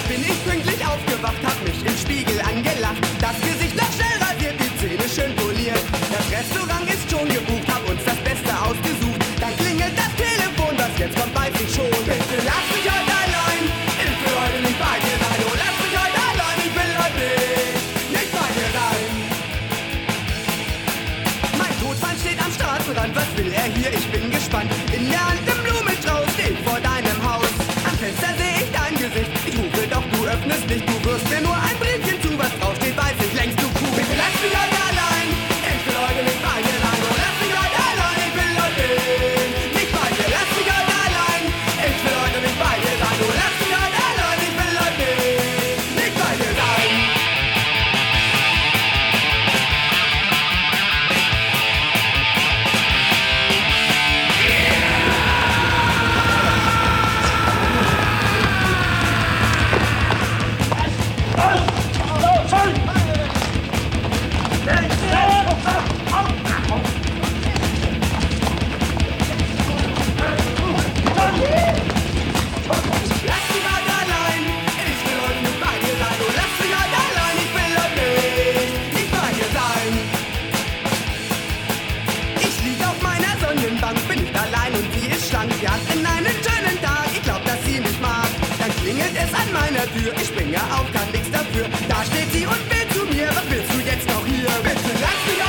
bin ich pünktlich aufgewacht, hab mich im Spiegel angelacht. Das Gesicht noch schnell rasiert, die Zähne schön poliert. Das Restaurant ist schon gebucht, hab uns das Beste ausgesucht. Dann klingelt das Telefon, was jetzt kommt, weiß ich schon. Bitte lass mich heute allein, ich will heute nicht bei dir sein. Oh, lass mich heute allein, ich will heute nicht bei dir sein. Mein Todfeind steht am Straßenrand, was will er hier? Ich bin gespannt. In der Hand eine Blume strauß, steh vor deinem Haus. Am Fenster seh ich dein Gesicht, ich rufe doch, du öffnest nicht. Du wirst mir nur ein Briefchen zu, was draufsteht, weiß ich längst, du Kuh. Bitte lass mich heute allein, ich will heute nicht bei dir sein. Oh, lass mich heute allein, ich will heute nicht bei dir. Lass mich heute allein, ich will heute nicht bei dir sein. Oh, lass mich heute allein, ich will heute nicht bei dir sein. Lass mich heute allein, ich will heute nicht bei dir sein. Oh, lass mich heute allein, ich will heute nicht bei dir sein. Ich lieg auf meiner Sonnenbank, bin nicht allein und sie ist schlank. Wir hatten einen schönen Tag, ich glaub, dass sie mich mag. Dann klingelt es an meiner Tür, ich springe auf, kann nix dafür. Da steht sie und will zu mir, was willst du jetzt noch hier? Bitte lass mich